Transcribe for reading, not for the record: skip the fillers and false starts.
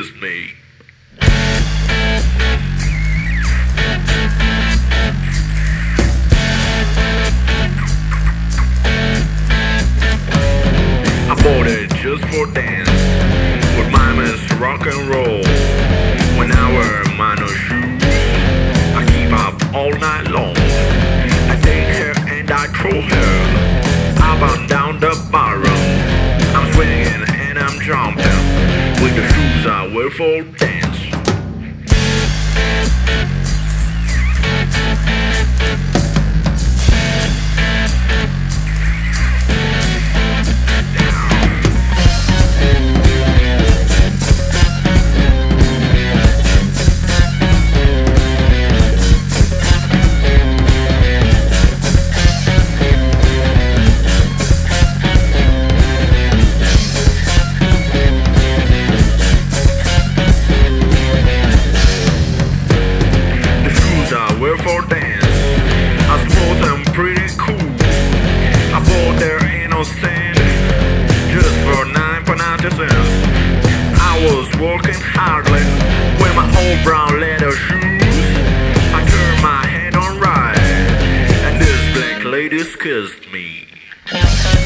kissed me. I bought it just for dance, with my miss rock and roll. When I wear minor shoes, I keep up all night long. I take her and I throw her up and down the barroom. I'm swinging and I'm jumping with the shoes I wear for dance. For dance, I suppose I'm pretty cool. I bought their innocent just for 9.90 cents. I was working hardly with my old brown leather shoes. I turned my head on right, and this black lady kissed me.